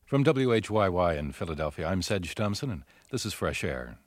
From WHYY in Philadelphia, I'm Sedge Thompson, and this is Fresh Air.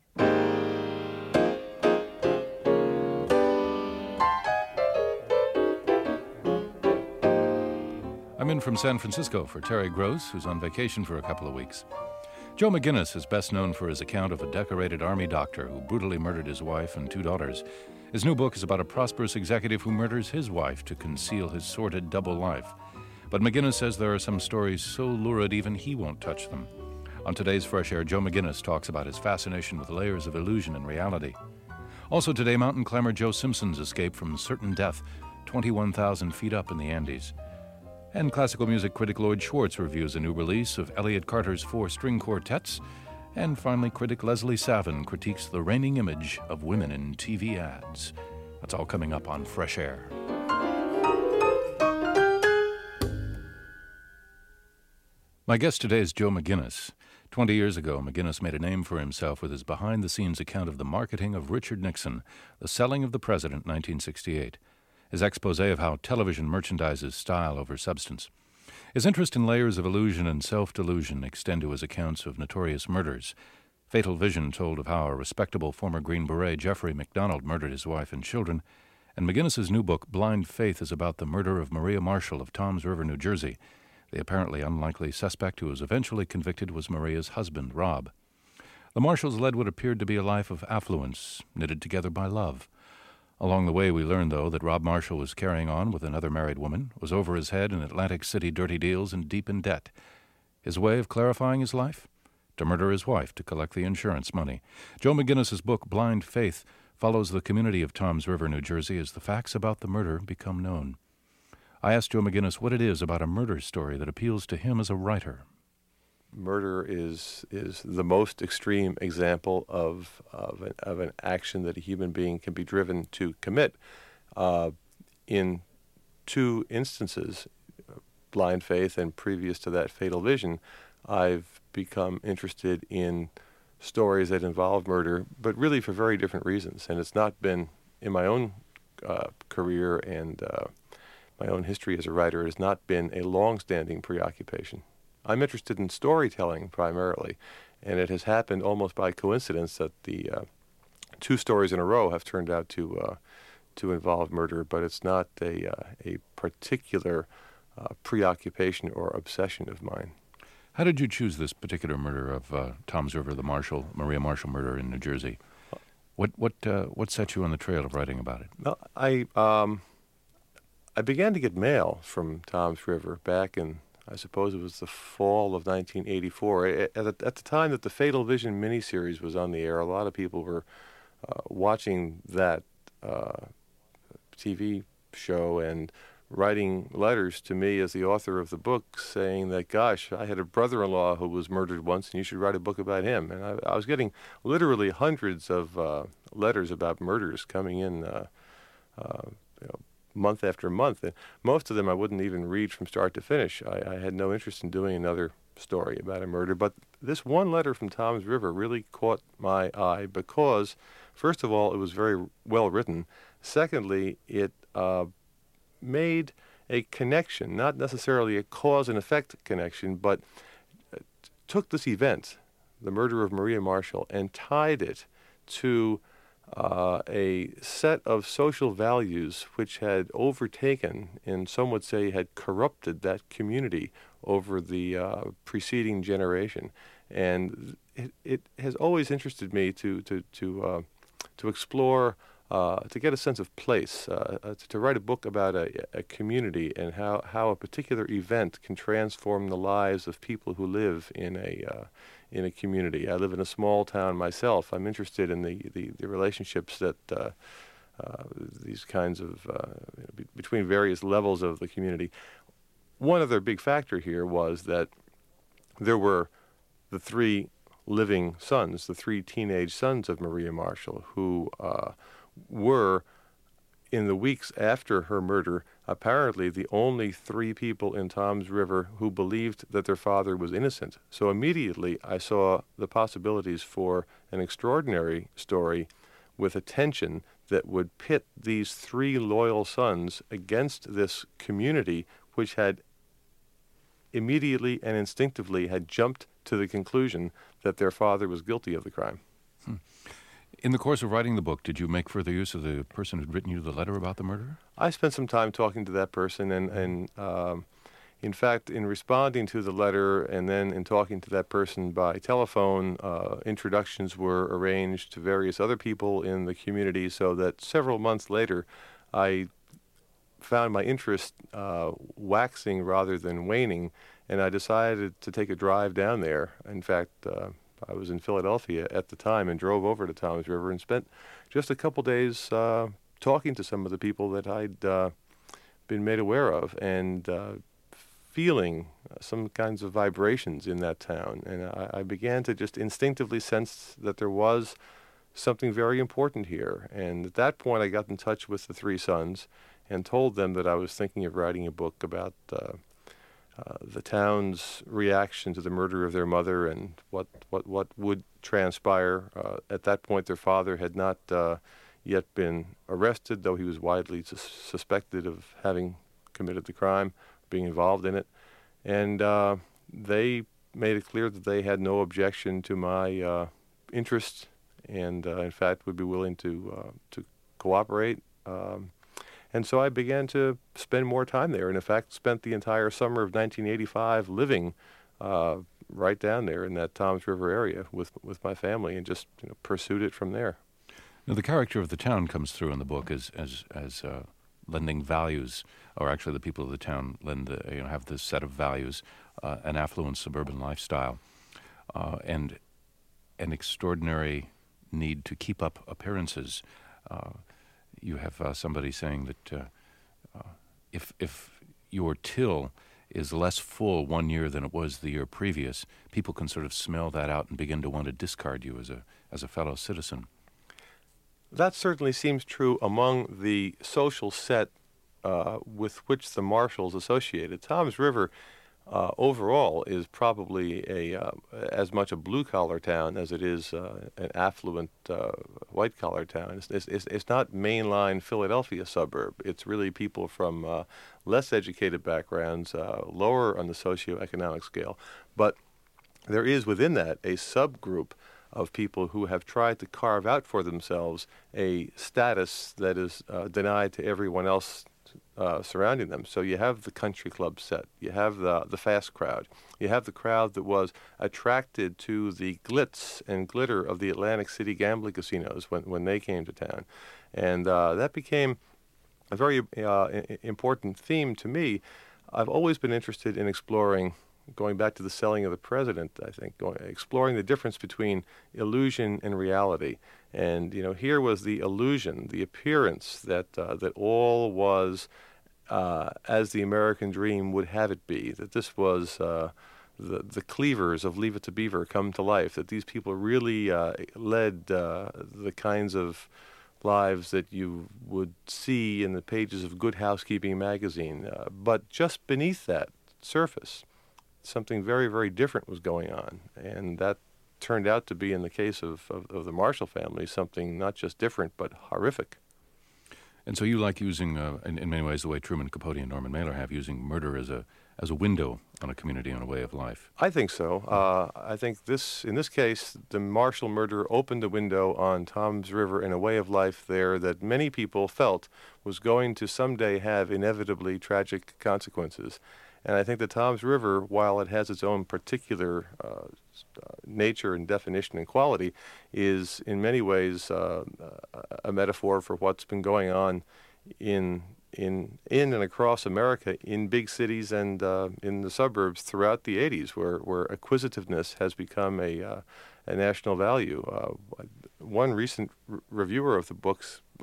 I'm in from San Francisco for Terry Gross, who's on vacation for a couple of weeks. Joe McGinnis is best known for his account of a decorated Army doctor who brutally murdered his wife and two daughters. His new book is about a prosperous executive who murders his wife to conceal his sordid double life. But McGinnis says there are some stories so lurid even he won't touch them. On today's Fresh Air, Joe McGinnis talks about his fascination with layers of illusion and reality. Also today, mountain climber Joe Simpson's escape from certain death 21,000 feet up in the Andes. And classical music critic Lloyd Schwartz reviews a new release of Elliott Carter's 4 string quartets. And finally, critic Leslie Savin critiques the reigning image of women in TV ads. That's all coming up on Fresh Air. My guest today is Joe McGinnis. 20 years ago, McGinnis made a name for himself with his behind-the-scenes account of the marketing of Richard Nixon, The Selling of the President, 1968. His expose of how television merchandises style over substance. His interest in layers of illusion and self-delusion extend to his accounts of notorious murders. Fatal Vision told of how a respectable former Green Beret, Jeffrey McDonald, murdered his wife and children. And McGinnis's new book, Blind Faith, is about the murder of Maria Marshall of Toms River, New Jersey. The apparently unlikely suspect who was eventually convicted was Maria's husband, Rob. The Marshalls led what appeared to be a life of affluence, knitted together by love. Along the way, we learned, though, that Rob Marshall was carrying on with another married woman, was over his head in Atlantic City dirty deals and deep in debt. His way of clarifying his life? To murder his wife to collect the insurance money. Joe McGinnis's book, Blind Faith, follows the community of Toms River, New Jersey, as the facts about the murder become known. I asked Joe McGinnis what it is about a murder story that appeals to him as a writer. Murder is the most extreme example of an action that a human being can be driven to commit. In two instances, Blind Faith and previous to that, Fatal Vision, I've become interested in stories that involve murder, but really for very different reasons. And it's not been in my own career and my own history as a writer, it has not been a long-standing preoccupation. I'm interested in storytelling primarily, and it has happened almost by coincidence that the two stories in a row have turned out to involve murder, but it's not a particular preoccupation or obsession of mine. How did you choose this particular murder of Toms River, the Maria Marshall murder in New Jersey? What set you on the trail of writing about it? Well, I began to get mail from Toms River back in, I suppose it was the fall of 1984. At the time that the Fatal Vision miniseries was on the air, a lot of people were watching that TV show and writing letters to me as the author of the book saying that, gosh, I had a brother-in-law who was murdered once and you should write a book about him. And I was getting literally hundreds of letters about murders coming in month after month. And most of them I wouldn't even read from start to finish. I had no interest in doing another story about a murder. But this one letter from Toms River really caught my eye because, first of all, it was very well written. Secondly, it made a connection, not necessarily a cause and effect connection, but took this event, the murder of Maria Marshall, and tied it to a set of social values which had overtaken, and some would say had corrupted, that community over the preceding generation. And it has always interested me to explore, to get a sense of place, to write a book about a community and how a particular event can transform the lives of people who live in a community. I live in a small town myself. I'm interested in the relationships that these kinds of between various levels of the community. One other big factor here was that there were the three living sons, the three teenage sons of Maria Marshall, who were, in the weeks after her murder, apparently the only three people in Toms River who believed that their father was innocent. So immediately I saw the possibilities for an extraordinary story with a tension that would pit these three loyal sons against this community which had immediately and instinctively had jumped to the conclusion that their father was guilty of the crime. In the course of writing the book, did you make further use of the person who'd written you the letter about the murder? I spent some time talking to that person, and in fact, in responding to the letter and then in talking to that person by telephone, introductions were arranged to various other people in the community, so that several months later, I found my interest waxing rather than waning, and I decided to take a drive down there. In fact, I was in Philadelphia at the time and drove over to Toms River and spent just a couple days talking to some of the people that I'd been made aware of, and feeling some kinds of vibrations in that town. And I began to just instinctively sense that there was something very important here. And at that point, I got in touch with the three sons and told them that I was thinking of writing a book about the town's reaction to the murder of their mother and what would transpire. At that point, their father had not yet been arrested, though he was widely suspected of having committed the crime, being involved in it. And they made it clear that they had no objection to my interest, and in fact would be willing to cooperate. And so I began to spend more time there, and in fact spent the entire summer of 1985 living right down there in that Toms River area with my family, and just pursued it from there. Now, the character of the town comes through in the book as lending values, or actually the people of the town have this set of values, an affluent suburban lifestyle, and an extraordinary need to keep up appearances. You have somebody saying that if your till is less full one year than it was the year previous, people can sort of smell that out and begin to want to discard you as a fellow citizen. That certainly seems true among the social set with which the Marshalls associated. Toms River overall is probably as much a blue-collar town as it is an affluent white-collar town. It's not mainline Philadelphia suburb. It's really people from less educated backgrounds, lower on the socioeconomic scale. But there is within that a subgroup of people who have tried to carve out for themselves a status that is denied to everyone else surrounding them. So you have the country club set, you have the fast crowd, you have the crowd that was attracted to the glitz and glitter of the Atlantic City gambling casinos when they came to town. And that became a very important theme to me. I've always been interested in exploring, going back to the selling of the president, I think, exploring the difference between illusion and reality. And, here was the illusion, the appearance that all was as the American dream would have it be, that this was the Cleavers of Leave It to Beaver come to life, that these people really led the kinds of lives that you would see in the pages of Good Housekeeping magazine. But just beneath that surface, something very, very different was going on. And that turned out to be, in the case of the Marshall family, something not just different, but horrific. And so you like using, in many ways, the way Truman Capote and Norman Mailer have, using murder as a window on a community, on a way of life. I think so. I think in this case, the Marshall murder opened a window on Toms River in a way of life there that many people felt was going to someday have inevitably tragic consequences. And I think the Toms River, while it has its own particular nature and definition and quality, is in many ways a metaphor for what's been going on in and across America, in big cities and in the suburbs throughout the 80s, where acquisitiveness has become a national value. One recent reviewer of the book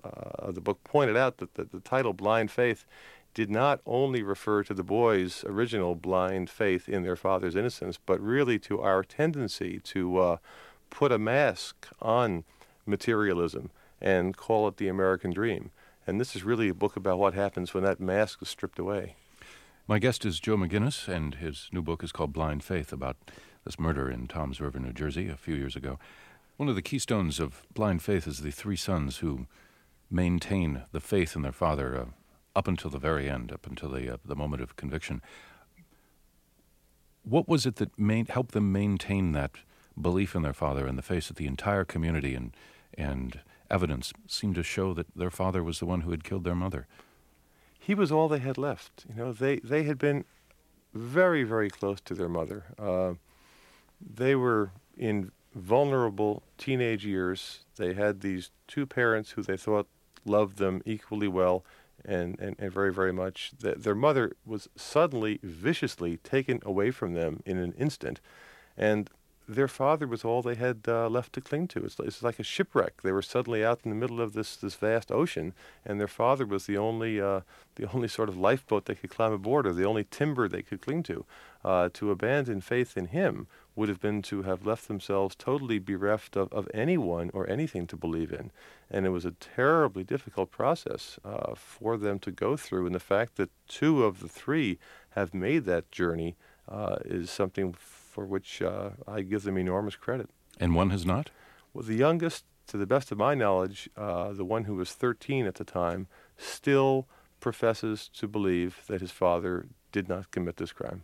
pointed out that the title Blind Faith did not only refer to the boys' original blind faith in their father's innocence, but really to our tendency to put a mask on materialism and call it the American dream. And this is really a book about what happens when that mask is stripped away. My guest is Joe McGinniss, and his new book is called Blind Faith, about this murder in Toms River, New Jersey, a few years ago. One of the keystones of Blind Faith is the three sons who maintain the faith in their father up until the very end, up until the moment of conviction. What was it that helped them maintain that belief in their father in the face of the entire community and evidence seemed to show that their father was the one who had killed their mother? He was all they had left. They had been very, very close to their mother. They were in vulnerable teenage years. They had these two parents who they thought loved them equally well and very, very much. Their mother was suddenly, viciously taken away from them in an instant, and their father was all they had left to cling to. It's like a shipwreck. They were suddenly out in the middle of this vast ocean, and their father was the only sort of lifeboat they could climb aboard, or the only timber they could cling to. To abandon faith in him would have been to have left themselves totally bereft of anyone or anything to believe in. And it was a terribly difficult process for them to go through. And the fact that two of the three have made that journey is something for which I give them enormous credit. And one has not? Well, the youngest, to the best of my knowledge, the one who was 13 at the time, still professes to believe that his father did not commit this crime.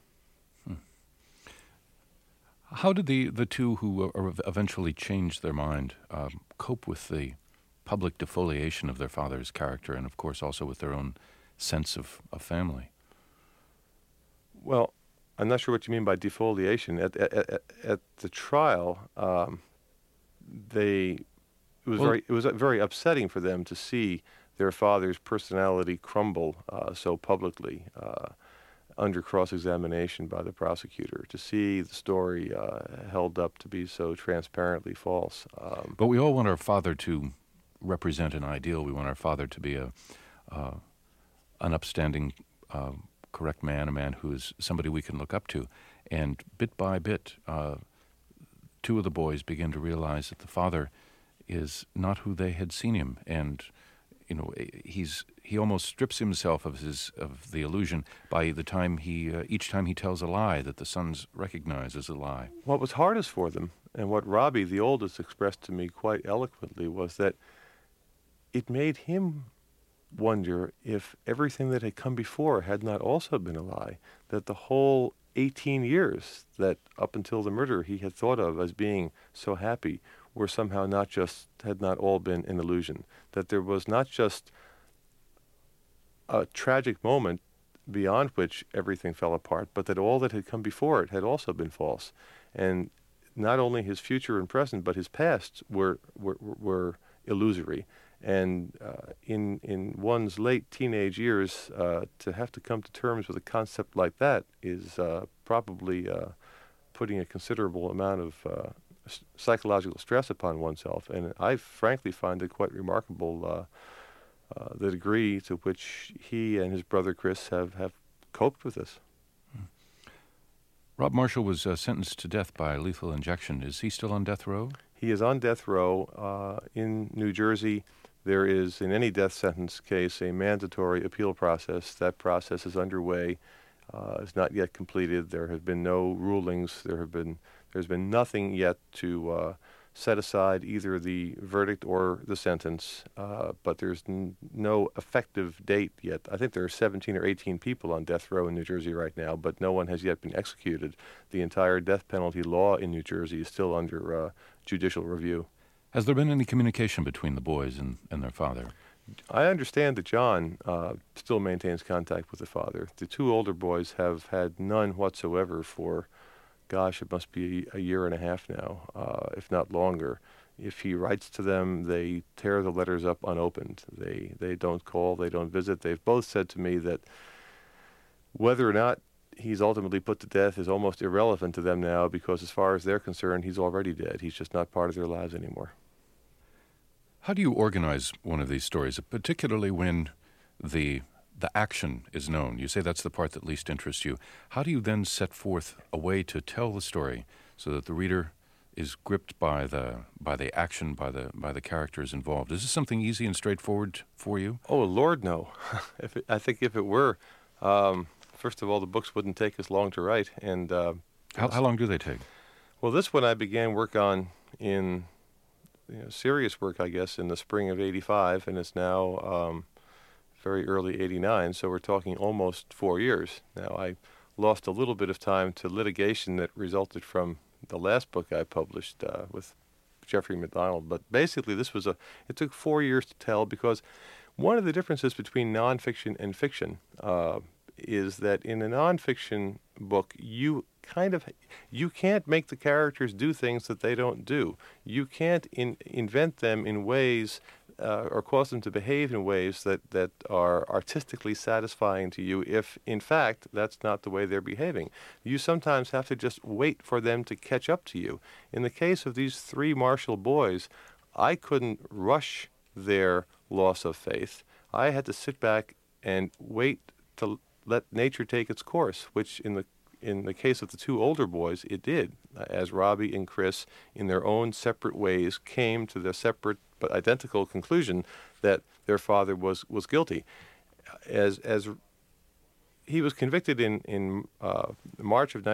How did the two who eventually changed their mind cope with the public defoliation of their father's character and, of course, also with their own sense of family? Well, I'm not sure what you mean by defoliation. At the trial, it was very upsetting for them to see their father's personality crumble so publicly under cross-examination by the prosecutor, to see the story held up to be so transparently false. But we all want our father to represent an ideal. We want our father to be an upstanding, correct man, a man who is somebody we can look up to. And bit by bit, two of the boys begin to realize that the father is not who they had seen him, and he almost strips himself of the illusion by the time each time he tells a lie that the sons recognize as a lie. What was hardest for them, and what Robbie, the oldest, expressed to me quite eloquently, was that it made him wonder if everything that had come before had not also been a lie, that the whole 18 years that up until the murder he had thought of as being so happy were somehow had not all been an illusion, that there was not just a tragic moment beyond which everything fell apart, but that all that had come before it had also been false. And not only his future and present, but his past were illusory. And in one's late teenage years, to have to come to terms with a concept like that is probably putting a considerable amount of psychological stress upon oneself. And I frankly find it quite remarkable the degree to which he and his brother Chris have coped with this. Rob Marshall was sentenced to death by lethal injection. Is he still on death row? He is on death row in New Jersey. There is, in any death sentence case, a mandatory appeal process. That process is underway. It's not yet completed. There have been no rulings. There's been nothing yet to set aside either the verdict or the sentence, but there's no effective date yet. I think there are 17 or 18 people on death row in New Jersey right now, but no one has yet been executed. The entire death penalty law in New Jersey is still under judicial review. Has there been any communication between the boys and their father? I understand that John still maintains contact with the father. The two older boys have had none whatsoever for, gosh, it must be a year and a half now, if not longer. If he writes to them, they tear the letters up unopened. They don't call, they don't visit. They've both said to me that whether or not he's ultimately put to death is almost irrelevant to them now, because as far as they're concerned, he's already dead. He's just not part of their lives anymore. How do you organize one of these stories, particularly when the action is known? You say that's the part that least interests you. How do you then set forth a way to tell the story so that the reader is gripped by the action, by the characters involved? Is this something easy and straightforward for you? Oh, Lord, no. I think if it were, first of all, the books wouldn't take as long to write. And how long do they take? Well, this one I began work on in serious work, I guess, in the spring of '85, and it's now very early '89, so we're talking almost 4 years. Now, I lost a little bit of time to litigation that resulted from the last book I published with Jeffrey MacDonald. But basically, it took 4 years to tell, because one of the differences between nonfiction and fiction is that in a nonfiction book, you can't make the characters do things that they don't do. You can't invent them in ways or cause them to behave in ways that are artistically satisfying to you if, in fact, that's not the way they're behaving. You sometimes have to just wait for them to catch up to you. In the case of these three Marshall boys, I couldn't rush their loss of faith. I had to sit back and wait to let nature take its course, which in the case of the two older boys, it did, as Robbie and Chris, in their own separate ways, came to the separate but identical conclusion that their father was guilty. As he was convicted in March of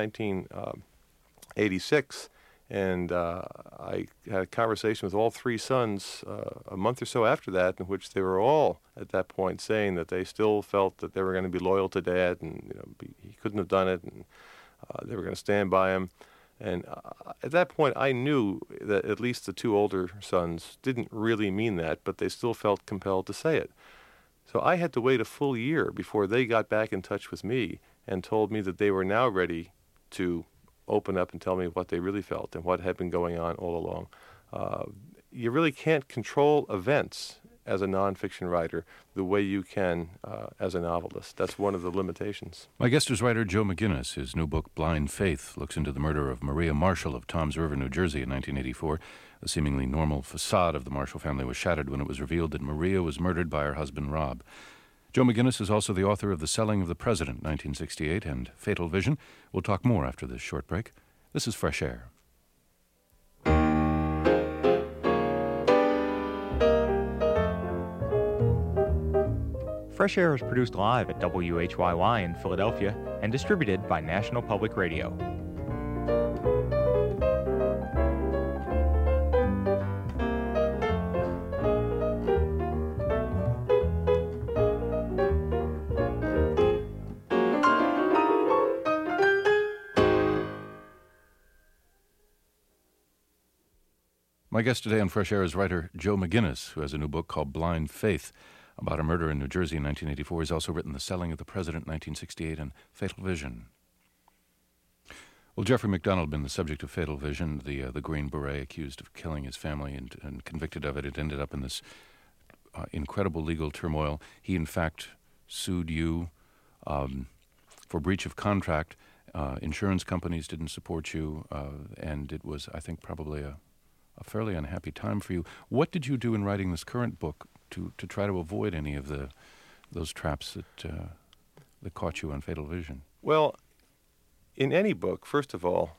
1986, and I had a conversation with all three sons a month or so after that, in which they were all at that point saying that they still felt that they were going to be loyal to Dad, and he couldn't have done it, and they were going to stand by him. And at that point, I knew that at least the two older sons didn't really mean that, but they still felt compelled to say it. So I had to wait a full year before they got back in touch with me and told me that they were now ready to open up and tell me what they really felt and what had been going on all along. You really can't control events as a nonfiction writer the way you can as a novelist. That's one of the limitations. My guest is writer Joe McGinniss. His new book, Blind Faith, looks into the murder of Maria Marshall of Toms River, New Jersey in 1984. The seemingly normal facade of the Marshall family was shattered when it was revealed that Maria was murdered by her husband, Rob. Joe McGinniss is also the author of The Selling of the President, 1968, and Fatal Vision. We'll talk more after this short break. This is Fresh Air. Fresh Air is produced live at WHYY in Philadelphia and distributed by National Public Radio. My guest today on Fresh Air is writer Joe McGinniss, who has a new book called Blind Faith, about a murder in New Jersey in 1984. He's also written The Selling of the President, 1968, and Fatal Vision. Well, Jeffrey MacDonald had been the subject of Fatal Vision, the Green Beret accused of killing his family and convicted of it. It ended up in this incredible legal turmoil. He, in fact, sued you for breach of contract. Insurance companies didn't support you, and it was, I think, probably a fairly unhappy time for you. What did you do in writing this current book to try to avoid any of those traps that caught you on Fatal Vision? Well, in any book, first of all,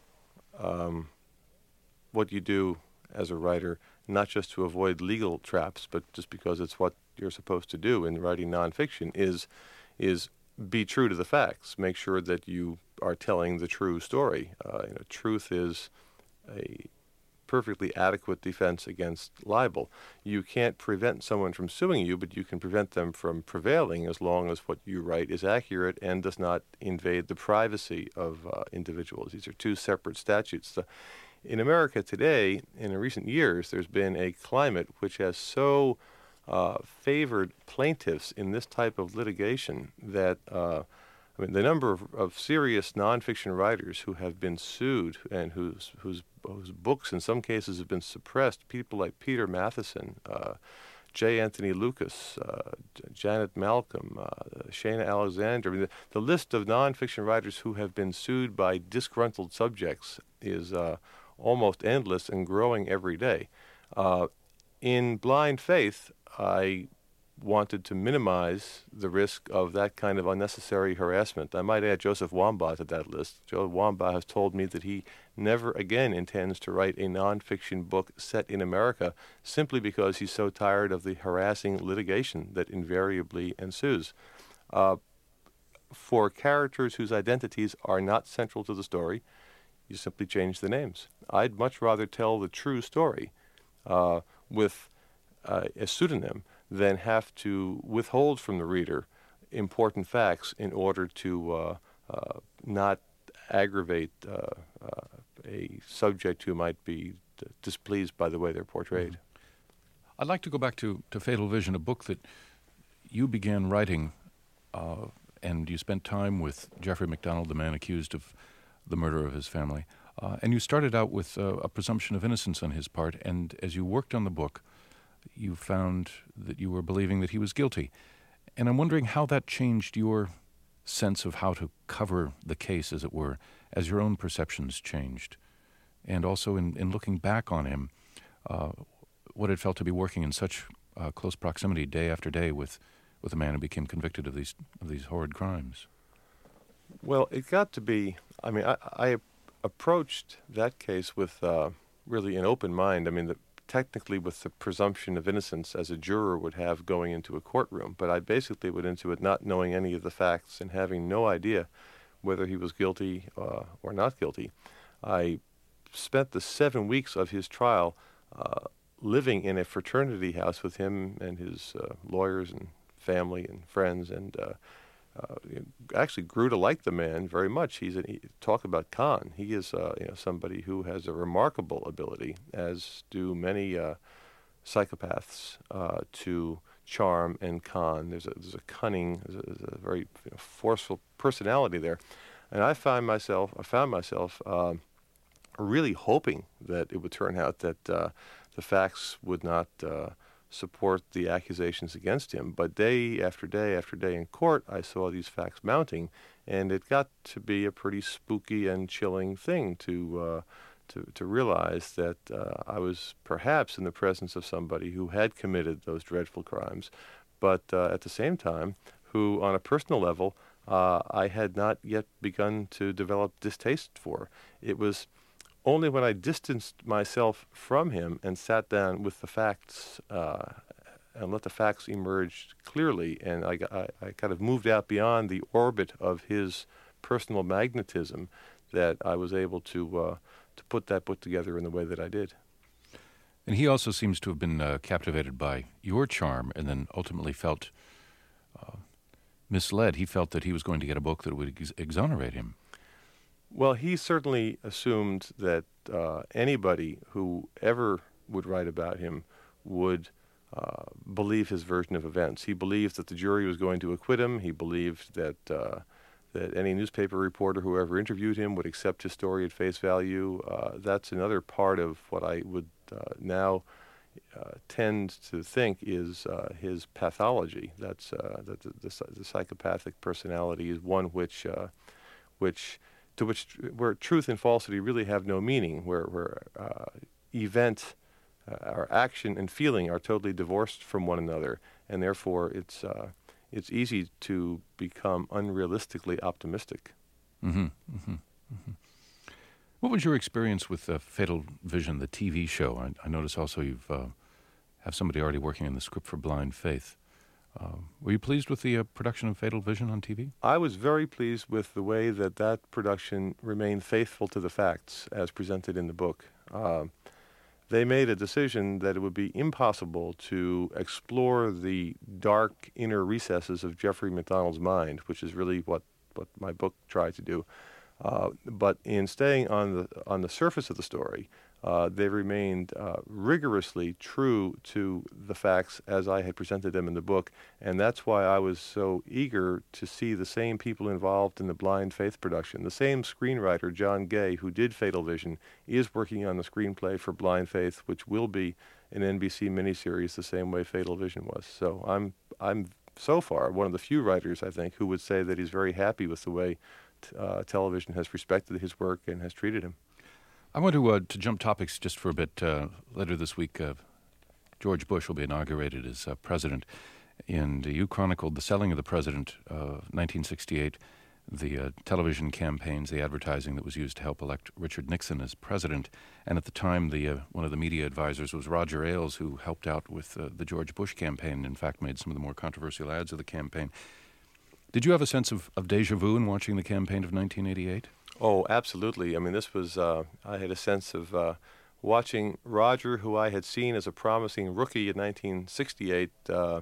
what you do as a writer, not just to avoid legal traps, but just because it's what you're supposed to do in writing nonfiction, is be true to the facts. Make sure that you are telling the true story. Truth is a perfectly adequate defense against libel. You can't prevent someone from suing you, but you can prevent them from prevailing as long as what you write is accurate and does not invade the privacy of individuals. These are two separate statutes. In America today, in recent years, there's been a climate which has so favored plaintiffs in this type of litigation that the number of serious nonfiction writers who have been sued and whose books in some cases have been suppressed, people like Peter Matheson, J. Anthony Lucas, Janet Malcolm, Shana Alexander. The list of nonfiction writers who have been sued by disgruntled subjects is almost endless and growing every day. In Blind Faith, I wanted to minimize the risk of that kind of unnecessary harassment. I might add Joseph Wambaugh to that list. Joe Wambaugh has told me that he never again intends to write a nonfiction book set in America simply because he's so tired of the harassing litigation that invariably ensues. For characters whose identities are not central to the story, you simply change the names. I'd much rather tell the true story with a pseudonym than have to withhold from the reader important facts in order to not aggravate a subject who might be displeased by the way they're portrayed. I'd like to go back to Fatal Vision, a book that you began writing, and you spent time with Jeffrey MacDonald, the man accused of the murder of his family. And you started out with a presumption of innocence on his part, and as you worked on the book, you found that you were believing that he was guilty. And I'm wondering how that changed your sense of how to cover the case, as it were, as your own perceptions changed. And also in looking back on him, what it felt to be working in such close proximity day after day with a man who became convicted of these horrid crimes. Well, it got to be, I mean, I approached that case with really an open mind. I mean, technically with the presumption of innocence as a juror would have going into a courtroom, but I basically went into it not knowing any of the facts and having no idea whether he was guilty or not guilty. I spent the 7 weeks of his trial living in a fraternity house with him and his lawyers and family and friends, and actually grew to like the man very much. Talk about con. He is somebody who has a remarkable ability, as do many psychopaths, to charm and con. There's a cunning, there's a very forceful personality there, and I found myself really hoping that it would turn out that the facts would not support the accusations against him. But day after day after day in court, I saw these facts mounting, and it got to be a pretty spooky and chilling thing to realize that I was perhaps in the presence of somebody who had committed those dreadful crimes, but at the same time, who on a personal level I had not yet begun to develop distaste for. It was only when I distanced myself from him and sat down with the facts and let the facts emerge clearly, and I kind of moved out beyond the orbit of his personal magnetism, that I was able to put that book together in the way that I did. And he also seems to have been captivated by your charm, and then ultimately felt misled. He felt that he was going to get a book that would exonerate him. Well, he certainly assumed that anybody who ever would write about him would believe his version of events. He believed that the jury was going to acquit him. He believed that any newspaper reporter who ever interviewed him would accept his story at face value. That's another part of what I would now tend to think is his pathology. That's the psychopathic personality is one where truth and falsity really have no meaning, where event or action and feeling are totally divorced from one another, and therefore it's easy to become unrealistically optimistic. Mm-hmm, mm-hmm, mm-hmm. What was your experience with Fatal Vision, the TV show? I notice also you've have somebody already working on the script for Blind Faith. Were you pleased with the production of Fatal Vision on TV? I was very pleased with the way that production remained faithful to the facts as presented in the book. They made a decision that it would be impossible to explore the dark inner recesses of Jeffrey MacDonald's mind, which is really what my book tried to do. But in staying on the surface of the story, they remained rigorously true to the facts as I had presented them in the book, and that's why I was so eager to see the same people involved in the Blind Faith production. The same screenwriter, John Gay, who did Fatal Vision, is working on the screenplay for Blind Faith, which will be an NBC miniseries the same way Fatal Vision was. So I'm so far one of the few writers, I think, who would say that he's very happy with the way television has respected his work and has treated him. I want to jump topics just for a bit. Later this week, George Bush will be inaugurated as president, and you chronicled the selling of the president, 1968, the television campaigns, the advertising that was used to help elect Richard Nixon as president. And at the time, one of the media advisors was Roger Ailes, who helped out with the George Bush campaign, in fact made some of the more controversial ads of the campaign. Did you have a sense of deja vu in watching the campaign of 1988? Oh, absolutely. I mean, this was, I had a sense of watching Roger, who I had seen as a promising rookie in 1968,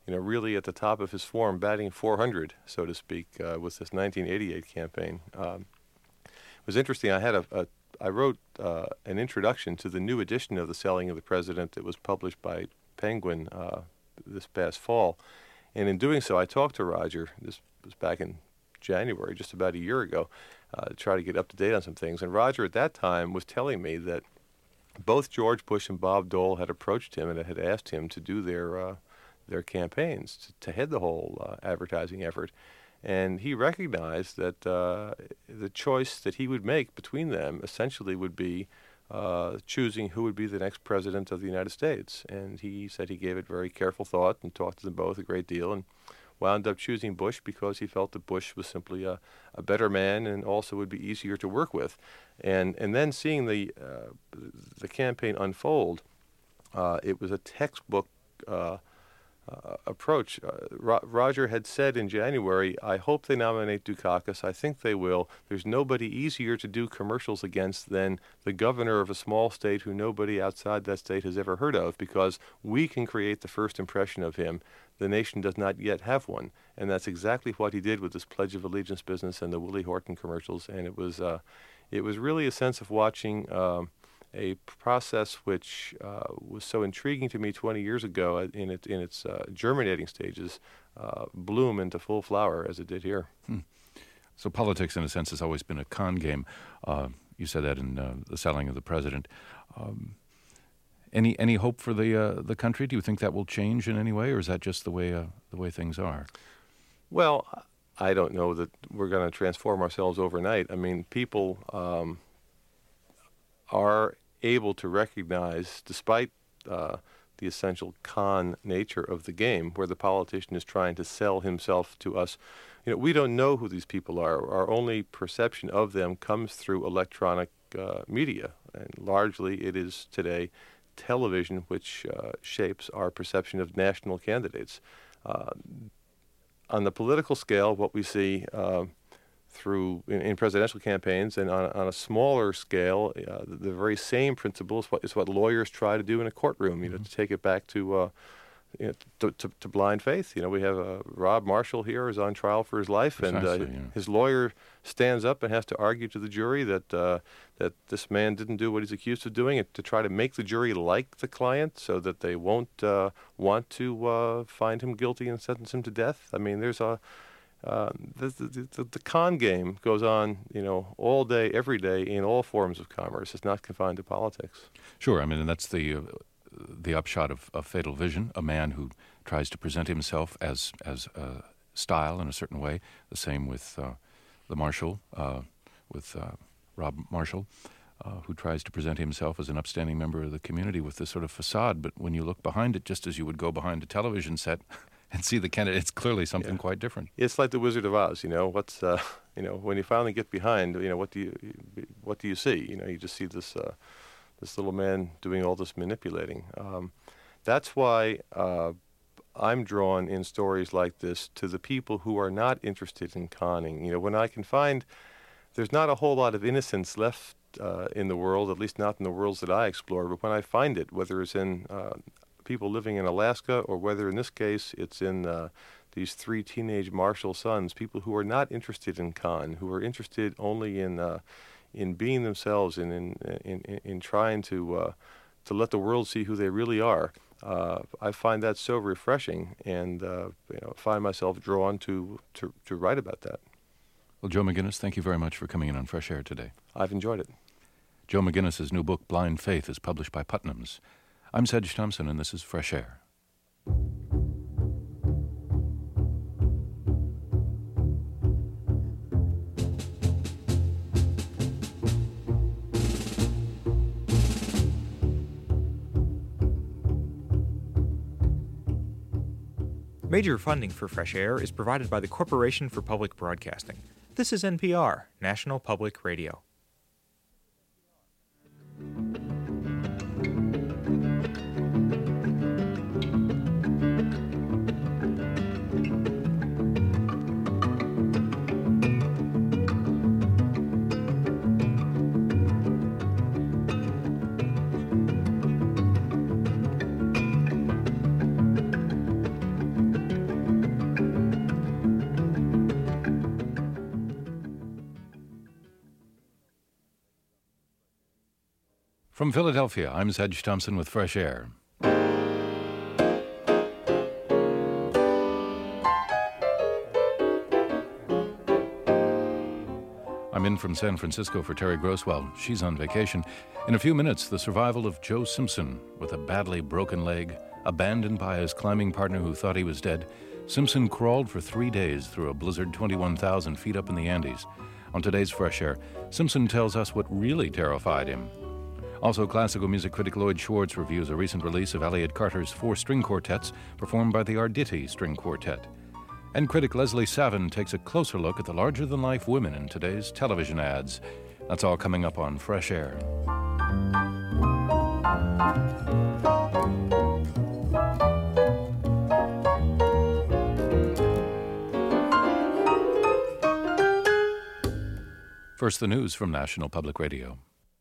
really at the top of his form, batting 400, so to speak, with this 1988 campaign. It was interesting. I wrote an introduction to the new edition of The Selling of the President that was published by Penguin this past fall. And in doing so, I talked to Roger. This was back in January, just about a year ago, to try to get up to date on some things. And Roger at that time was telling me that both George Bush and Bob Dole had approached him and had asked him to do their campaigns, to head the whole advertising effort. And he recognized that the choice that he would make between them essentially would be choosing who would be the next president of the United States. And he said he gave it very careful thought and talked to them both a great deal and wound up choosing Bush because he felt that Bush was simply a better man and also would be easier to work with. And then seeing the campaign unfold, it was a textbook approach. Roger had said in January, I hope they nominate Dukakis. I think they will. There's nobody easier to do commercials against than the governor of a small state who nobody outside that state has ever heard of, because we can create the first impression of him. The nation does not yet have one. And that's exactly what he did with this Pledge of Allegiance business and the Willie Horton commercials. And it was really a sense of watching a process which was so intriguing to me 20 years ago in its germinating stages bloom into full flower as it did here. So politics, in a sense, has always been a con game. You said that in The Selling of the President. Any hope for the country? Do you think that will change in any way, or is that just the way things are? Well, I don't know that we're going to transform ourselves overnight. I mean, people are able to recognize, despite the essential con nature of the game, where the politician is trying to sell himself to us. We don't know who these people are. Our only perception of them comes through electronic media, and largely it is today television which shapes our perception of national candidates. On the political scale, what we see in presidential campaigns, and on a smaller scale, the very same principle is what lawyers try to do in a courtroom. To take it back to blind faith. We have Rob Marshall here is on trial for his life, and his lawyer stands up and has to argue to the jury that this man didn't do what he's accused of doing, to try to make the jury like the client so that they won't want to find him guilty and sentence him to death. I mean, there's the con game goes on, all day, every day, in all forms of commerce. It's not confined to politics. Sure. I mean, and that's the upshot of Fatal Vision, a man who tries to present himself as a style in a certain way. The same with the Marshal, with Rob Marshall, who tries to present himself as an upstanding member of the community with this sort of facade. But when you look behind it, just as you would go behind a television set and see the candidate, it's clearly something quite different. It's like the Wizard of Oz. What's when you finally get behind, what do you see? You just see this little man doing all this manipulating. That's why I'm drawn in stories like this to the people who are not interested in conning. When I can find there's not a whole lot of innocence left in the world, at least not in the worlds that I explore. But when I find it, whether it's in people living in Alaska, or whether in this case it's in these three teenage Marshall sons, people who are not interested in con, who are interested only in being themselves and in trying to let the world see who they really are. I find that so refreshing, and find myself drawn to write about that. Well, Joe McGinniss, thank you very much for coming in on Fresh Air today. I've enjoyed it. Joe McGinnis's new book, Blind Faith, is published by Putnam's. I'm Sedge Thompson, and this is Fresh Air. Major funding for Fresh Air is provided by the Corporation for Public Broadcasting. This is NPR, National Public Radio. From Philadelphia, I'm Sedge Thompson with Fresh Air. I'm in from San Francisco for Terry Grosswell. She's on vacation. In a few minutes, the survival of Joe Simpson with a badly broken leg, abandoned by his climbing partner who thought he was dead. Simpson crawled for 3 days through a blizzard 21,000 feet up in the Andes. On today's Fresh Air, Simpson tells us what really terrified him. Also, classical music critic Lloyd Schwartz reviews a recent release of Elliott Carter's 4-string quartets performed by the Arditi String Quartet. And critic Leslie Savin takes a closer look at the larger-than-life women in today's television ads. That's all coming up on Fresh Air. First, the news from National Public Radio.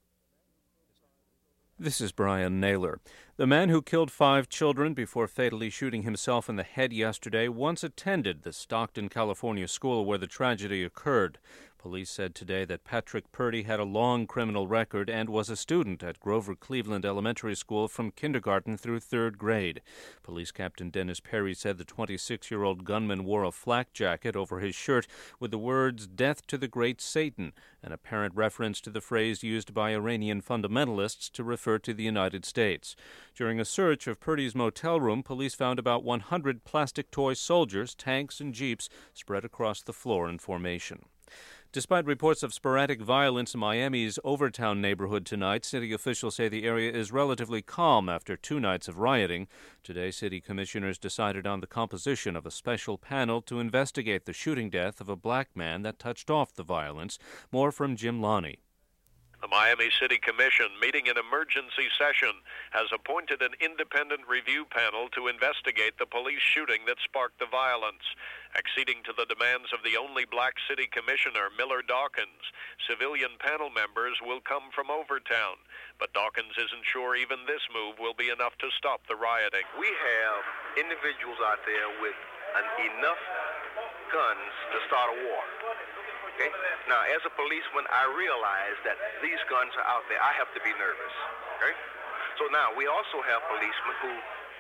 This is Brian Naylor. The man who killed 5 children before fatally shooting himself in the head yesterday once attended the Stockton, California school where the tragedy occurred. Police said today that Patrick Purdy had a long criminal record and was a student at Grover Cleveland Elementary School from kindergarten through 3rd grade. Police Captain Dennis Perry said the 26-year-old gunman wore a flak jacket over his shirt with the words "Death to the Great Satan," an apparent reference to the phrase used by Iranian fundamentalists to refer to the United States. During a search of Purdy's motel room, police found about 100 plastic toy soldiers, tanks, and jeeps spread across the floor in formation. Despite reports of sporadic violence in Miami's Overtown neighborhood tonight, city officials say the area is relatively calm after 2 nights of rioting. Today, city commissioners decided on the composition of a special panel to investigate the shooting death of a black man that touched off the violence. More from Jim Lonnie. The Miami City Commission, meeting in emergency session, has appointed an independent review panel to investigate the police shooting that sparked the violence. Acceding to the demands of the only black city commissioner, Miller Dawkins, civilian panel members will come from Overtown. But Dawkins isn't sure even this move will be enough to stop the rioting. We have individuals out there with enough guns to start a war. Okay? Now, as a policeman, I realize that these guns are out there. I have to be nervous. Okay? So now, we also have policemen who,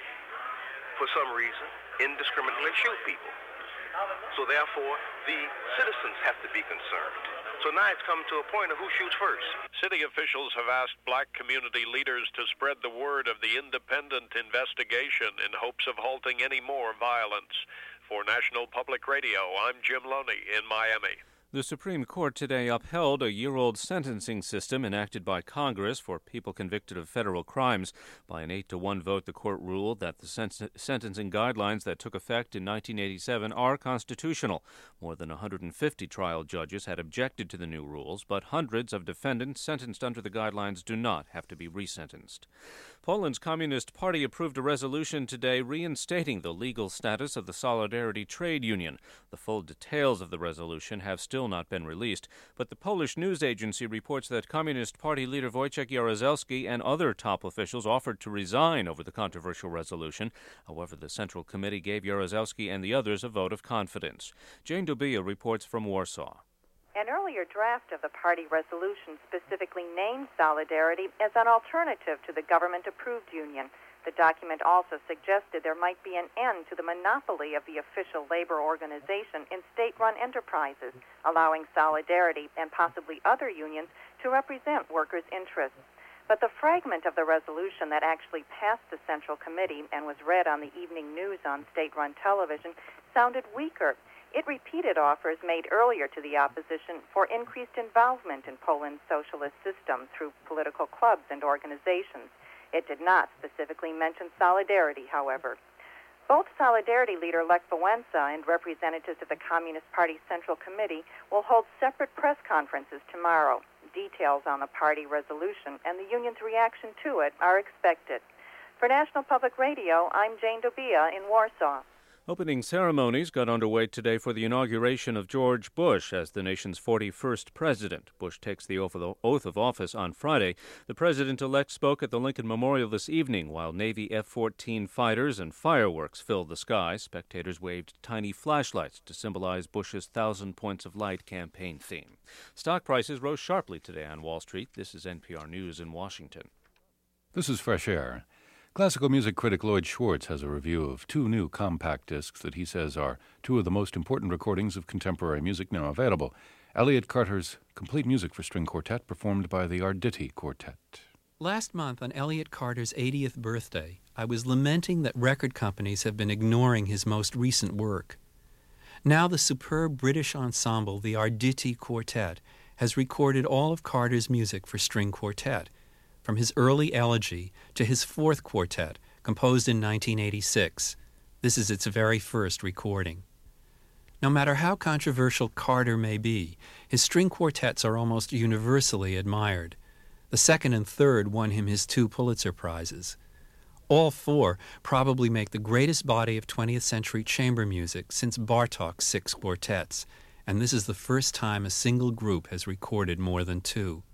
for some reason, indiscriminately shoot people. So therefore, the citizens have to be concerned. So now it's come to a point of who shoots first. City officials have asked black community leaders to spread the word of the independent investigation in hopes of halting any more violence. For National Public Radio, I'm Jim Loney in Miami. The Supreme Court today upheld a year-old sentencing system enacted by Congress for people convicted of federal crimes. By an 8-1 vote, the court ruled that the sentencing guidelines that took effect in 1987 are constitutional. More than 150 trial judges had objected to the new rules, but hundreds of defendants sentenced under the guidelines do not have to be resentenced. Poland's Communist Party approved a resolution today reinstating the legal status of the Solidarity Trade Union. The full details of the resolution have still not been released, but the Polish news agency reports that Communist Party leader Wojciech Jaruzelski and other top officials offered to resign over the controversial resolution. However, the Central Committee gave Jaruzelski and the others a vote of confidence. Jane Dubia reports from Warsaw. An earlier draft of the party resolution specifically named Solidarity as an alternative to the government-approved union. The document also suggested there might be an end to the monopoly of the official labor organization in state-run enterprises, allowing Solidarity and possibly other unions to represent workers' interests. But the fragment of the resolution that actually passed the Central Committee and was read on the evening news on state-run television sounded weaker. It repeated offers made earlier to the opposition for increased involvement in Poland's socialist system through political clubs and organizations. It did not specifically mention Solidarity, however. Both Solidarity leader Lech Wałęsa and representatives of the Communist Party Central Committee will hold separate press conferences tomorrow. Details on the party resolution and the union's reaction to it are expected. For National Public Radio, I'm Jane Dubia in Warsaw. Opening ceremonies got underway today for the inauguration of George Bush as the nation's 41st president. Bush takes the oath of office on Friday. The president-elect spoke at the Lincoln Memorial this evening while Navy F-14 fighters and fireworks filled the sky. Spectators waved tiny flashlights to symbolize Bush's 1,000 Points of Light campaign theme. Stock prices rose sharply today on Wall Street. This is NPR News in Washington. This is Fresh Air. Classical music critic Lloyd Schwartz has a review of two new compact discs that he says are two of the most important recordings of contemporary music now available. Elliott Carter's Complete Music for String Quartet, performed by the Arditi Quartet. Last month, on Elliott Carter's 80th birthday, I was lamenting that record companies have been ignoring his most recent work. Now the superb British ensemble, the Arditi Quartet, has recorded all of Carter's music for string quartet, from his early elegy to his fourth quartet, composed in 1986. This is its very first recording. No matter how controversial Carter may be, his string quartets are almost universally admired. The second and third won him his 2 Pulitzer Prizes. All 4 probably make the greatest body of 20th century chamber music since Bartók's 6 quartets, and this is the first time a single group has recorded more than 2.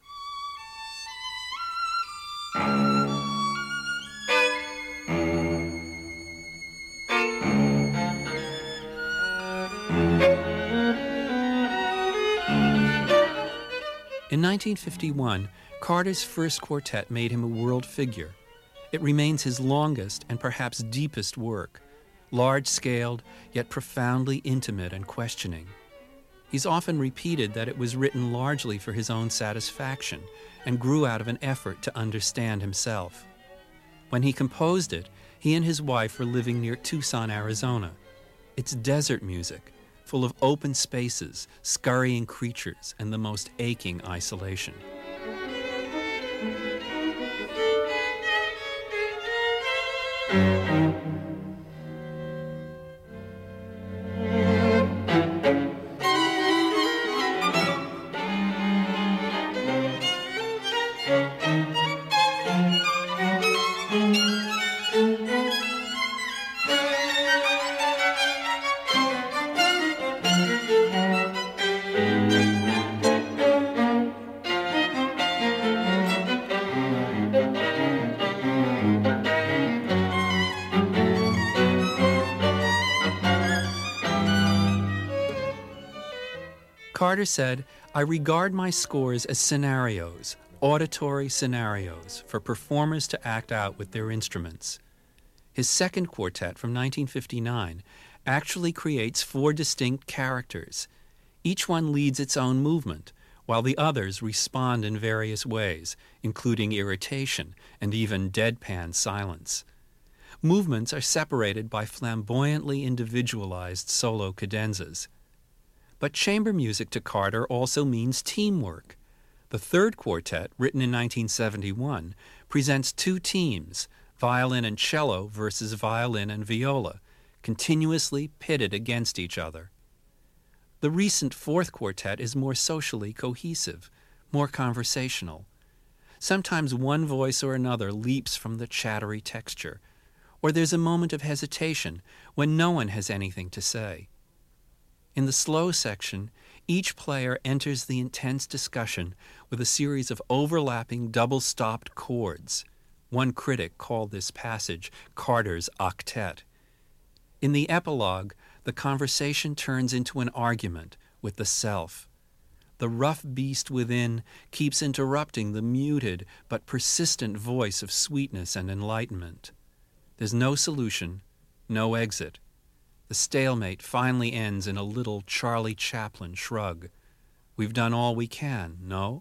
In 1951, Carter's first quartet made him a world figure. It remains his longest and perhaps deepest work, large-scaled, yet profoundly intimate and questioning. He's often repeated that it was written largely for his own satisfaction and grew out of an effort to understand himself. When he composed it, he and his wife were living near Tucson, Arizona. It's desert music, full of open spaces, scurrying creatures, and the most aching isolation. Carter said, "I regard my scores as scenarios, auditory scenarios, for performers to act out with their instruments." His second quartet from 1959 actually creates 4 distinct characters. Each one leads its own movement, while the others respond in various ways, including irritation and even deadpan silence. Movements are separated by flamboyantly individualized solo cadenzas. But chamber music to Carter also means teamwork. The third quartet, written in 1971, presents 2 teams, violin and cello versus violin and viola, continuously pitted against each other. The recent fourth quartet is more socially cohesive, more conversational. Sometimes one voice or another leaps from the chattery texture, or there's a moment of hesitation when no one has anything to say. In the slow section, each player enters the intense discussion with a series of overlapping double-stopped chords. One critic called this passage Carter's octet. In the epilogue, the conversation turns into an argument with the self. The rough beast within keeps interrupting the muted but persistent voice of sweetness and enlightenment. There's no solution, no exit. The stalemate finally ends in a little Charlie Chaplin shrug. We've done all we can, no?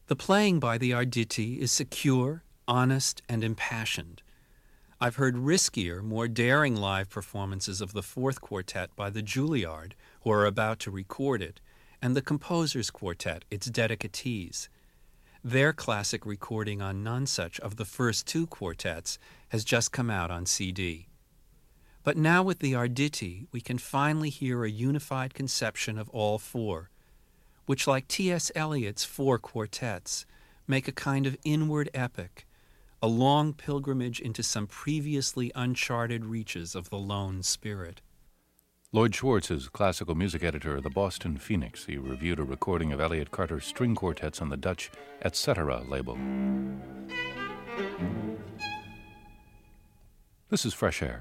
The playing by the Arditi is secure, honest, and impassioned. I've heard riskier, more daring live performances of the Fourth Quartet by the Juilliard, who are about to record it, and the Composers Quartet, its dedicatees. Their classic recording on Nonsuch of the first two quartets has just come out on CD. But now with the Arditi, we can finally hear a unified conception of all four, which, like T.S. Eliot's four quartets, make a kind of inward epic, a long pilgrimage into some previously uncharted reaches of the lone spirit. Lloyd Schwartz is classical music editor of the Boston Phoenix. He reviewed a recording of Elliott Carter's string quartets on the Dutch Etc. label. This is Fresh Air.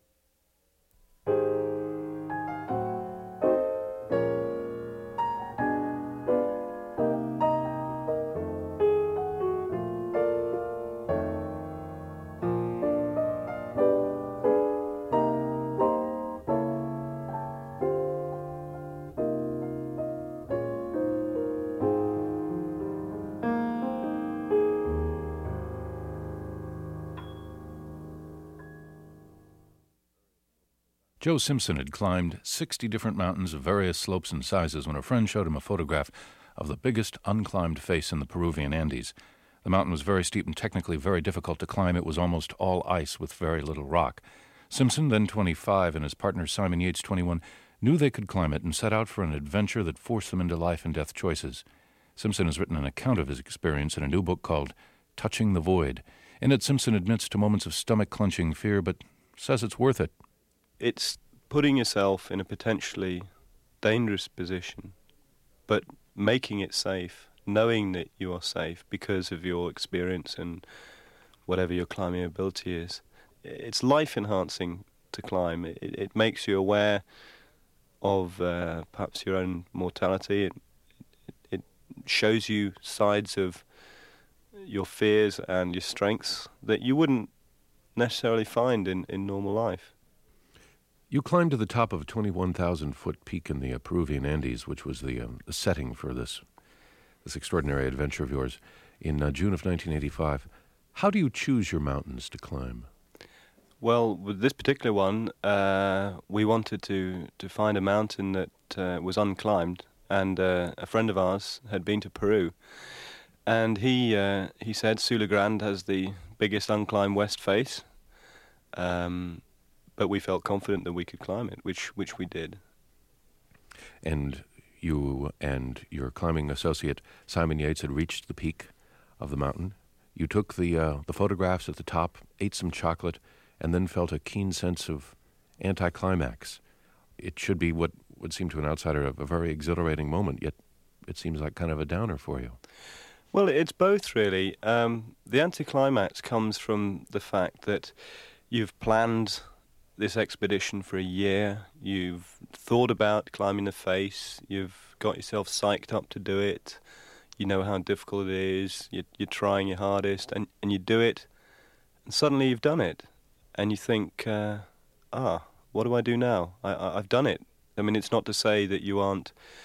Joe Simpson had climbed 60 different mountains of various slopes and sizes when a friend showed him a photograph of the biggest unclimbed face in the Peruvian Andes. The mountain was very steep and technically very difficult to climb. It was almost all ice with very little rock. Simpson, then 25, and his partner Simon Yates, 21, knew they could climb it and set out for an adventure that forced them into life and death choices. Simpson has written an account of his experience in a new book called Touching the Void. In it, Simpson admits to moments of stomach-clenching fear, but says it's worth it. It's putting yourself in a potentially dangerous position, but making it safe, knowing that you are safe because of your experience and whatever your climbing ability is. It's life-enhancing to climb. It makes you aware of perhaps your own mortality. It shows you sides of your fears and your strengths that you wouldn't necessarily find in normal life. You climbed to the top of a 21,000-foot peak in the Peruvian Andes, which was the setting for this extraordinary adventure of yours, in June of 1985. How do you choose your mountains to climb? Well, with this particular one, we wanted to find a mountain that was unclimbed, and a friend of ours had been to Peru, and he said Sula Grande has the biggest unclimbed west face. But we felt confident that we could climb it, which we did. And you and your climbing associate, Simon Yates, had reached the peak of the mountain. You took the photographs at the top, ate some chocolate, and then felt a keen sense of anticlimax. It should be what would seem to an outsider a very exhilarating moment, yet it seems like kind of a downer for you. Well, it's both, really. The anticlimax comes from the fact that you've planned this expedition for a year, you've thought about climbing the face, you've got yourself psyched up to do it, you know how difficult it is, you're trying your hardest, and you do it, and suddenly you've done it, and you think, what do I do now? I've done it. I mean, it's not to say that you're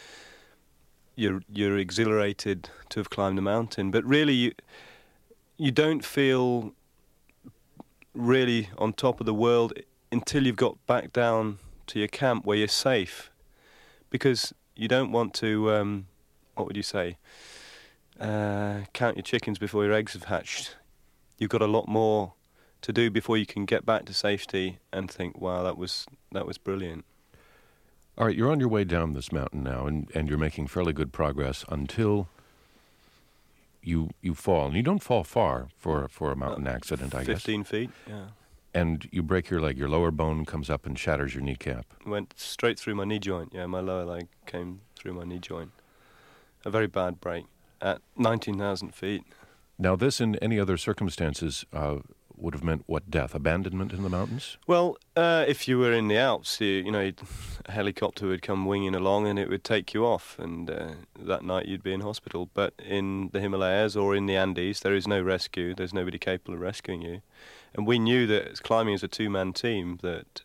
exhilarated to have climbed the mountain, but really you don't feel really on top of the world until you've got back down to your camp where you're safe, because you don't want to, what would you say, count your chickens before your eggs have hatched. You've got a lot more to do before you can get back to safety and think, wow, that was brilliant. All right, you're on your way down this mountain now, and you're making fairly good progress until you fall. And you don't fall far for a mountain accident, I guess. 15 feet, yeah. And you break your leg. Your lower bone comes up and shatters your kneecap. Went straight through my knee joint. Yeah, my lower leg came through my knee joint. A very bad break at 19,000 feet. Now, this in any other circumstances would have meant what, death? Abandonment in the mountains? Well, if you were in the Alps, a helicopter would come winging along and it would take you off, and that night you'd be in hospital. But in the Himalayas or in the Andes, there is no rescue. There's nobody capable of rescuing you. And we knew that climbing as a two-man team, that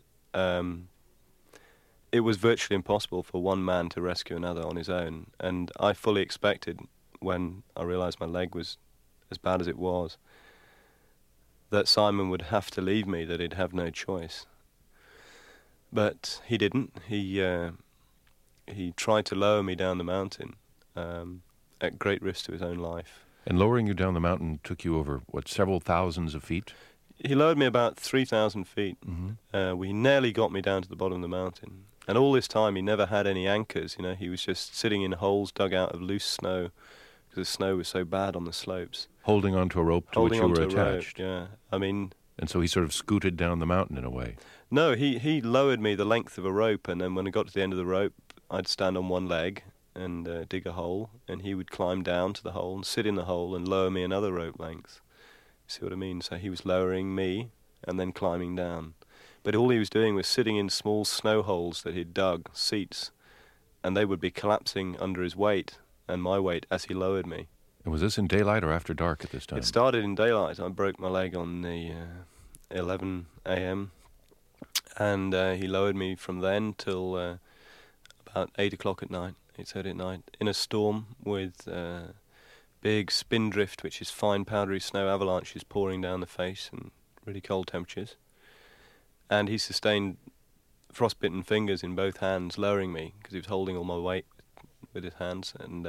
it was virtually impossible for one man to rescue another on his own. And I fully expected when I realised my leg was as bad as it was, that Simon would have to leave me, that he'd have no choice. But he didn't. He tried to lower me down the mountain at great risk to his own life. And lowering you down the mountain took you over, several thousands of feet? He lowered me about 3,000 feet. Mm-hmm. We nearly got me down to the bottom of the mountain. And all this time he never had any anchors, you know. He was just sitting in holes dug out of loose snow because the snow was so bad on the slopes. Holding onto a rope to which you were attached. Yeah, I mean... And so he sort of scooted down the mountain in a way. No, he lowered me the length of a rope, and then when I got to the end of the rope, I'd stand on one leg and dig a hole, and he would climb down to the hole and sit in the hole and lower me another rope length. See what I mean? So he was lowering me and then climbing down. But all he was doing was sitting in small snow holes that he'd dug, seats, and they would be collapsing under his weight and my weight as he lowered me. And was this in daylight or after dark at this time? It started in daylight. I broke my leg on the 11 a.m., and he lowered me from then till about 8 o'clock at night, 8:30 at night, in a storm with big spindrift, which is fine powdery snow avalanches pouring down the face and really cold temperatures. And he sustained frostbitten fingers in both hands, lowering me, because he was holding all my weight with his hands. And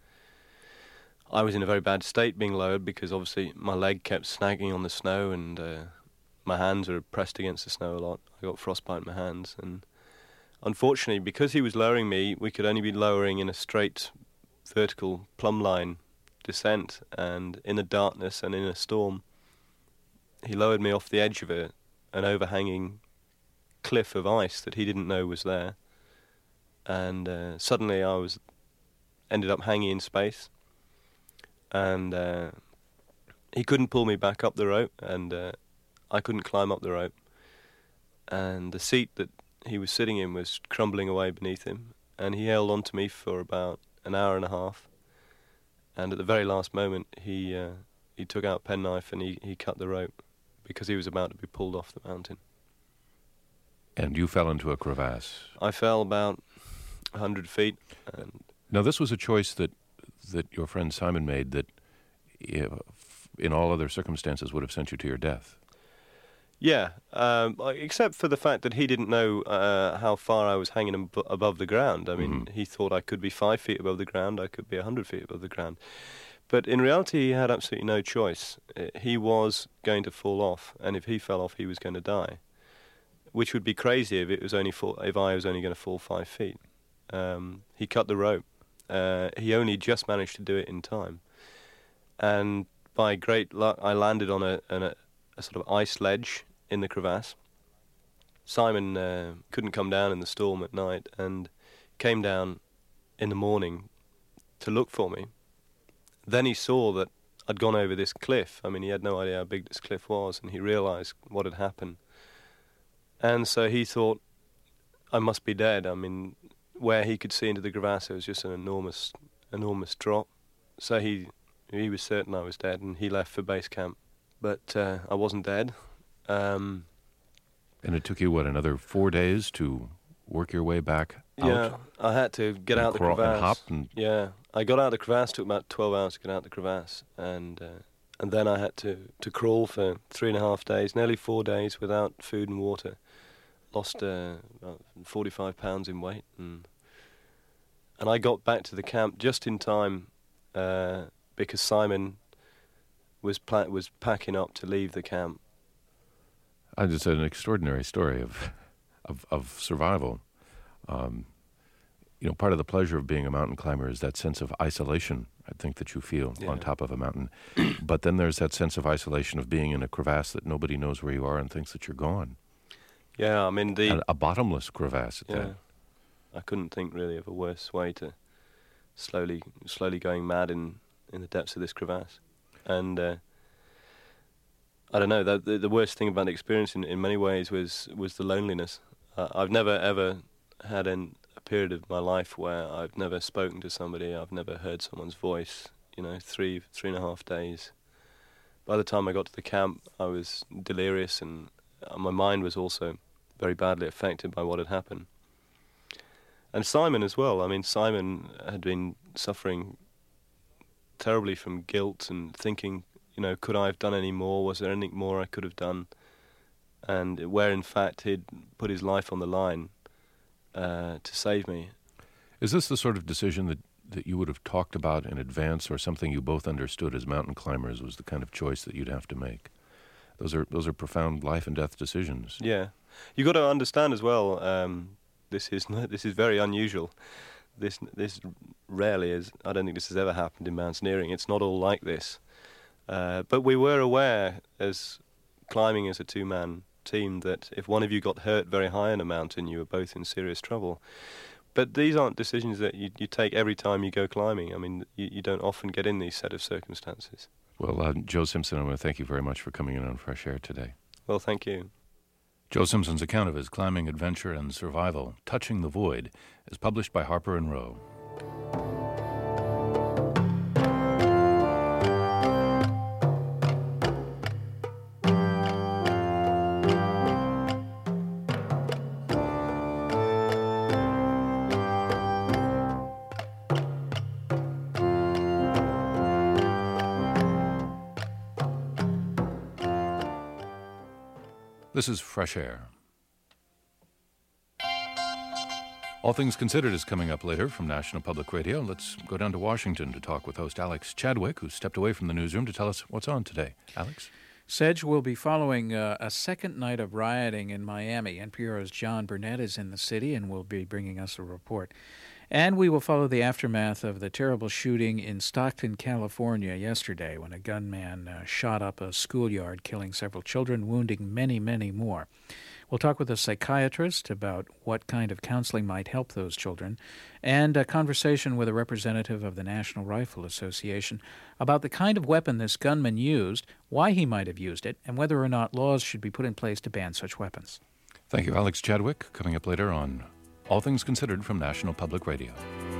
I was in a very bad state being lowered, because obviously my leg kept snagging on the snow, and my hands were pressed against the snow a lot. I got frostbite in my hands. And unfortunately, because he was lowering me, we could only be lowering in a straight vertical plumb line descent, and in the darkness and in a storm, he lowered me off the edge of an overhanging cliff of ice that he didn't know was there, and suddenly I ended up hanging in space, and he couldn't pull me back up the rope, and I couldn't climb up the rope, and the seat that he was sitting in was crumbling away beneath him, and he held on to me for about an hour and a half. And at the very last moment, he took out a penknife and he cut the rope, because he was about to be pulled off the mountain. And you fell into a crevasse. I fell about 100 feet. Now, this was a choice that your friend Simon made that, in all other circumstances, would have sent you to your death. Yeah, except for the fact that he didn't know how far I was hanging above the ground. I mean, he thought I could be 5 feet above the ground, I could be 100 feet above the ground. But in reality, he had absolutely no choice. He was going to fall off, and if he fell off, he was going to die, which would be crazy if I was only going to fall 5 feet. He cut the rope. He only just managed to do it in time. And by great luck, I landed on a sort of ice ledge in the crevasse. Simon couldn't come down in the storm at night, and came down in the morning to look for me. Then he saw that I'd gone over this cliff. I mean, he had no idea how big this cliff was, and he realized what had happened. And so he thought I must be dead. I mean, where he could see into the crevasse, it was just an enormous, enormous drop. So he was certain I was dead, and he left for base camp. But I wasn't dead. And it took you, another 4 days to work your way back out? Yeah, I had to get out the crevasse. And hop and... Yeah, I got out of the crevasse. Took about 12 hours to get out of the crevasse. And then I had to crawl for 3.5 days, nearly 4 days without food and water. Lost about 45 pounds in weight. And I got back to the camp just in time because Simon was packing up to leave the camp. It's an extraordinary story of survival. Part of the pleasure of being a mountain climber is that sense of isolation, I think, that you feel on top of a mountain. But then there's that sense of isolation of being in a crevasse that nobody knows where you are and thinks that you're gone. Yeah, I mean a bottomless crevasse at that. I couldn't think really of a worse way to slowly going mad in the depths of this crevasse. And I don't know, the worst thing about the experience in many ways was the loneliness. I've never ever had a period of my life where I've never spoken to somebody, I've never heard someone's voice, 3.5 days. By the time I got to the camp, I was delirious, and my mind was also very badly affected by what had happened. And Simon as well. I mean, Simon had been suffering terribly from guilt and thinking, could I have done any more? Was there anything more I could have done? And where, in fact, he'd put his life on the line to save me. Is this the sort of decision that you would have talked about in advance, or something you both understood as mountain climbers was the kind of choice that you'd have to make? Those are profound life and death decisions. Yeah. You got to understand as well, this is very unusual. This rarely is. I don't think this has ever happened in mountaineering. It's not all like this. But we were aware, as climbing as a two-man team, that if one of you got hurt very high in a mountain, you were both in serious trouble. But these aren't decisions that you take every time you go climbing. I mean, you don't often get in these set of circumstances. Well, Joe Simpson, I want to thank you very much for coming in on Fresh Air today. Well, thank you. Joe Simpson's account of his climbing adventure and survival, Touching the Void, is published by Harper & Row. This is Fresh Air. All Things Considered is coming up later from National Public Radio. Let's go down to Washington to talk with host Alex Chadwick, who stepped away from the newsroom to tell us what's on today. Alex? Sedge will be following a second night of rioting in Miami. NPR's John Burnett is in the city and will be bringing us a report. And we will follow the aftermath of the terrible shooting in Stockton, California yesterday when a gunman shot up a schoolyard, killing several children, wounding many, many more. We'll talk with a psychiatrist about what kind of counseling might help those children, and a conversation with a representative of the National Rifle Association about the kind of weapon this gunman used, why he might have used it, and whether or not laws should be put in place to ban such weapons. Thank you, Alex Chadwick. Coming up later on All Things Considered from National Public Radio.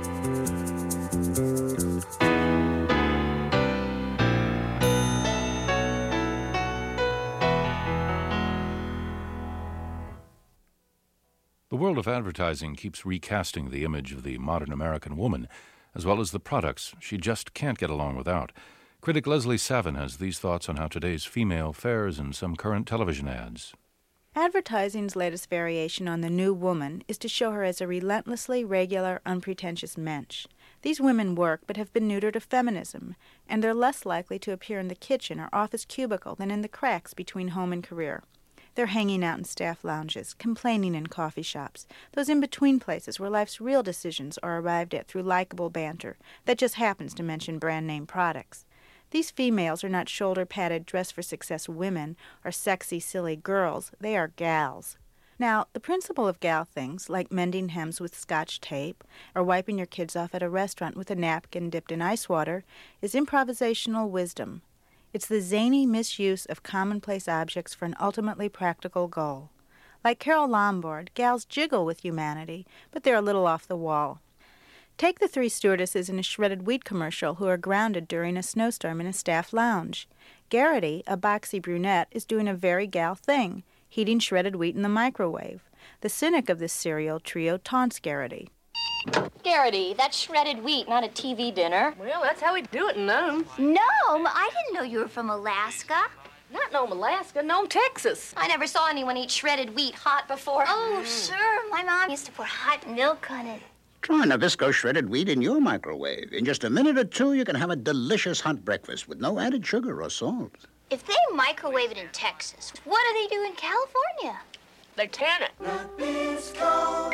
The world of advertising keeps recasting the image of the modern American woman, as well as the products she just can't get along without. Critic Leslie Savin has these thoughts on how today's female fares in some current television ads. Advertising's latest variation on the new woman is to show her as a relentlessly regular, unpretentious mensch. These women work but have been neutered of feminism, and they're less likely to appear in the kitchen or office cubicle than in the cracks between home and career. They're hanging out in staff lounges, complaining in coffee shops, those in-between places where life's real decisions are arrived at through likable banter that just happens to mention brand-name products. These females are not shoulder-padded, dress-for-success women or sexy, silly girls. They are gals. Now, the principle of gal things, like mending hems with Scotch tape or wiping your kids off at a restaurant with a napkin dipped in ice water, is improvisational wisdom. It's the zany misuse of commonplace objects for an ultimately practical goal. Like Carole Lombard, gals jiggle with humanity, but they're a little off the wall. Take the three stewardesses in a shredded wheat commercial who are grounded during a snowstorm in a staff lounge. Garrity, a boxy brunette, is doing a very gal thing, heating shredded wheat in the microwave. The cynic of this serial trio taunts Garrity. Garrity, that's shredded wheat, not a TV dinner. Well, that's how we do it in Nome. Nome? I didn't know you were from Alaska. Not Nome, Alaska, Nome, Texas. I never saw anyone eat shredded wheat hot before. Oh, sure. My mom used to pour hot milk on it. Try Nabisco shredded wheat in your microwave. In just a minute or two, you can have a delicious hot breakfast with no added sugar or salt. If they microwave it in Texas, what do they do in California? They tan it. Nabisco.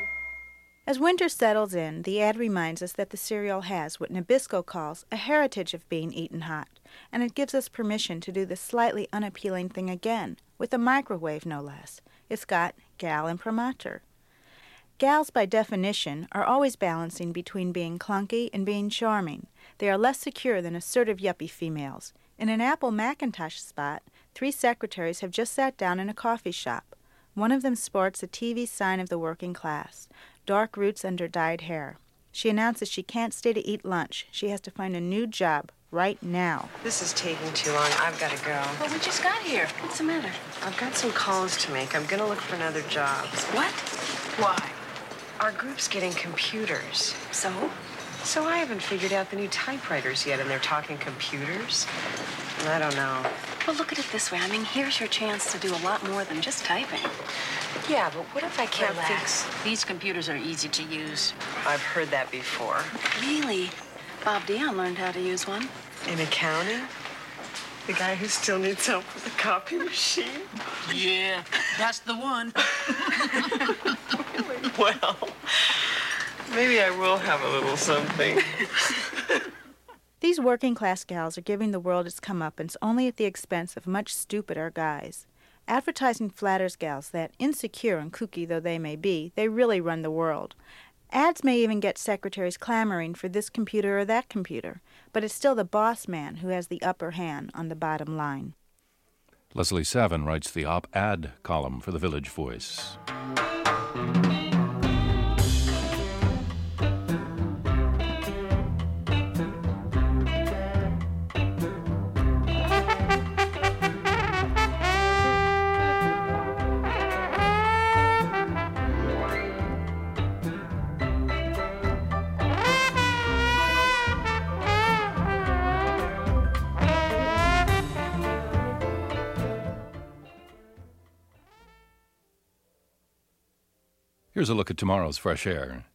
As winter settles in, the ad reminds us that the cereal has what Nabisco calls a heritage of being eaten hot, and it gives us permission to do the slightly unappealing thing again, with a microwave no less. It's got gal imprimatur. Gals, by definition, are always balancing between being clunky and being charming. They are less secure than assertive yuppie females. In an Apple Macintosh spot, 3 secretaries have just sat down in a coffee shop. One of them sports a TV sign of the working class, dark roots under dyed hair. She announces she can't stay to eat lunch. She has to find a new job right now. This is taking too long. I've got to go. Well, we just got here. What's the matter? I've got some calls to make. I'm going to look for another job. What? Why? Our group's getting computers. So? So I haven't figured out the new typewriters yet, and they're talking computers? I don't know. Well, look at it this way. I mean, here's your chance to do a lot more than just typing. Yeah, but what if I can't Relax. These computers are easy to use. I've heard that before. Really? Bob Dion learned how to use one. In accounting? The guy who still needs help with the copy machine? Yeah, that's the one. Really? Well, maybe I will have a little something. These working-class gals are giving the world its comeuppance only at the expense of much stupider guys. Advertising flatters gals that, insecure and kooky though they may be, they really run the world. Ads may even get secretaries clamoring for this computer or that computer, but it's still the boss man who has the upper hand on the bottom line. Leslie Savin writes the op-ad column for the Village Voice. Here's a look at tomorrow's Fresh Air.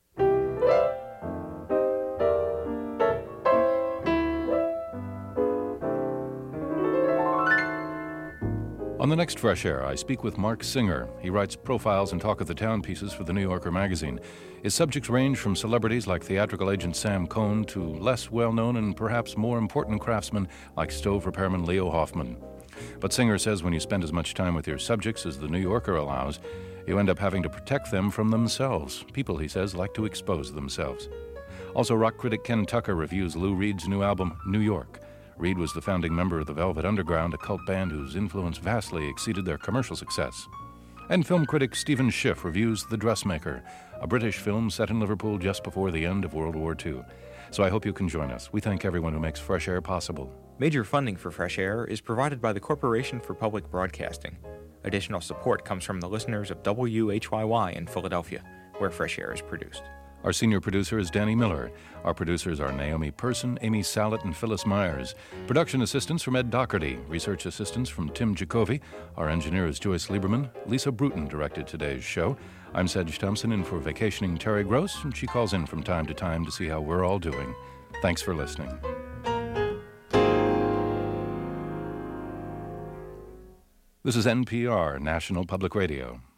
On the next Fresh Air, I speak with Mark Singer. He writes profiles and talk of the town pieces for the New Yorker magazine. His subjects range from celebrities like theatrical agent Sam Cohn to less well-known and perhaps more important craftsmen like stove repairman Leo Hoffman. But Singer says when you spend as much time with your subjects as the New Yorker allows, you end up having to protect them from themselves. People, he says, like to expose themselves. Also, rock critic Ken Tucker reviews Lou Reed's new album, New York. Reed was the founding member of the Velvet Underground, a cult band whose influence vastly exceeded their commercial success. And film critic Stephen Schiff reviews The Dressmaker, a British film set in Liverpool just before the end of World War II. So I hope you can join us. We thank everyone who makes Fresh Air possible. Major funding for Fresh Air is provided by the Corporation for Public Broadcasting. Additional support comes from the listeners of WHYY in Philadelphia, where Fresh Air is produced. Our senior producer is Danny Miller. Our producers are Naomi Person, Amy Sallet, and Phyllis Myers. Production assistance from Ed Doherty. Research assistance from Tim Jacoby. Our engineer is Joyce Lieberman. Lisa Bruton directed today's show. I'm Sedge Thompson in for vacationing Terry Gross, and she calls in from time to see how we're all doing. Thanks for listening. This is NPR, National Public Radio.